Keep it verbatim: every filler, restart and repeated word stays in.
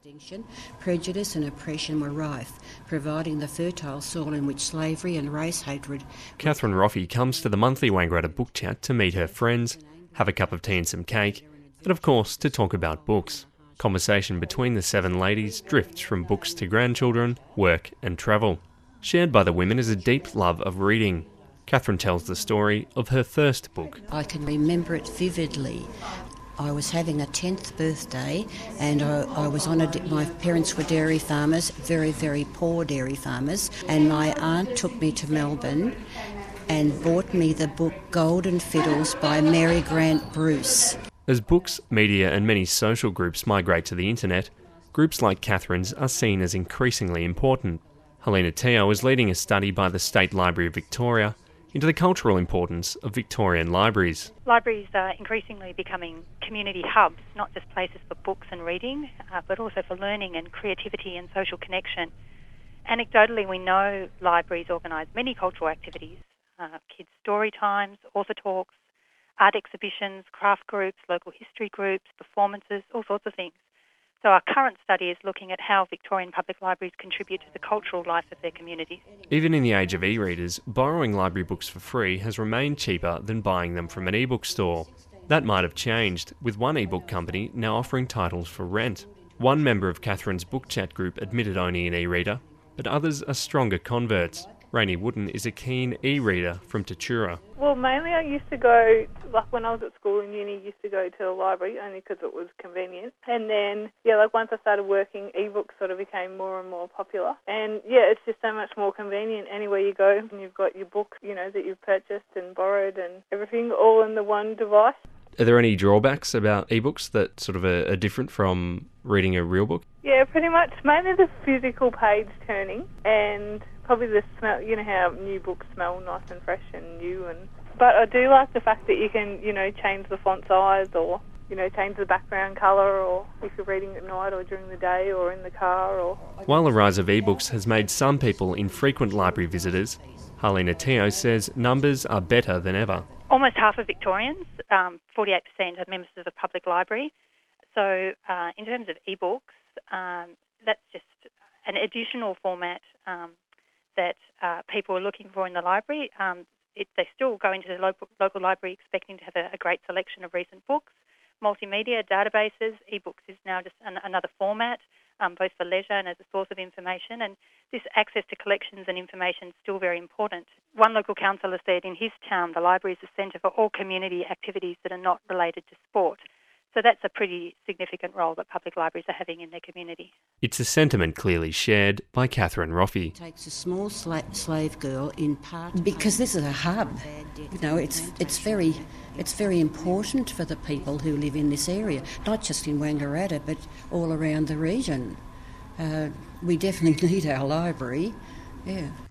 Prejudice and oppression were rife, providing the fertile soil in which slavery and race hatred... Catherine Roffey comes to the monthly Wangaratta Book Chat to meet her friends, have a cup of tea and some cake, and of course to talk about books. Conversation between the seven ladies drifts from books to grandchildren, work and travel. Shared by the women is a deep love of reading. Catherine tells the story of her first book. I can remember it vividly. I was having a tenth birthday and I, I was on a... My parents were dairy farmers, very, very poor dairy farmers, and my aunt took me to Melbourne and bought me the book Golden Fiddles by Mary Grant Bruce. As books, media and many social groups migrate to the internet, groups like Catherine's are seen as increasingly important. Helena Teo is leading a study by the State Library of Victoria into the cultural importance of Victorian libraries. Libraries are increasingly becoming community hubs, not just places for books and reading, uh, but also for learning and creativity and social connection. Anecdotally, we know libraries organise many cultural activities, uh, kids' story times, author talks, art exhibitions, craft groups, local history groups, performances, all sorts of things. So our current study is looking at how Victorian public libraries contribute to the cultural life of their communities. Even in the age of e-readers, borrowing library books for free has remained cheaper than buying them from an e-book store. That might have changed, with one e-book company now offering titles for rent. One member of Catherine's book chat group admitted owning an e-reader, but others are stronger converts. Rainey Wooden is a keen e-reader from Tatura. Well, mainly I used to go, like when I was at school and uni, used to go to the library only because it was convenient. And then, yeah, like once I started working, e-books sort of became more and more popular. And yeah, it's just so much more convenient anywhere you go. And you've got your book, you know, that you've purchased and borrowed and everything all in the one device. Are there any drawbacks about ebooks that sort of are, are different from reading a real book? Yeah, pretty much. Mainly the physical page turning and probably the smell. You know how new books smell nice and fresh and new. And but I do like the fact that you can, you know, change the font size or, you know, change the background colour, or if you're reading at night or during the day or in the car. Or While the rise of ebooks has made some people infrequent library visitors, Helena Teo says numbers are better than ever. Almost half of Victorians, um, forty-eight percent, are members of the public library. So uh, in terms of ebooks, um, that's just an additional format um, that uh, people are looking for in the library. Um, it, they still go into the local, local library expecting to have a, a great selection of recent books. Multimedia, databases, ebooks is now just an, another format, um, both for leisure and as a source of information. And this access to collections and information is still very important. One local councillor said in his town the library is the centre for all community activities that are not related to sport. So that's a pretty significant role that public libraries are having in their community. It's a sentiment clearly shared by Catherine Roffey. It takes a small sla- slave girl in part because this is a hub. You know, it's it's very it's very important for the people who live in this area, not just in Wangaratta but all around the region. Uh, we definitely need our library. Yeah.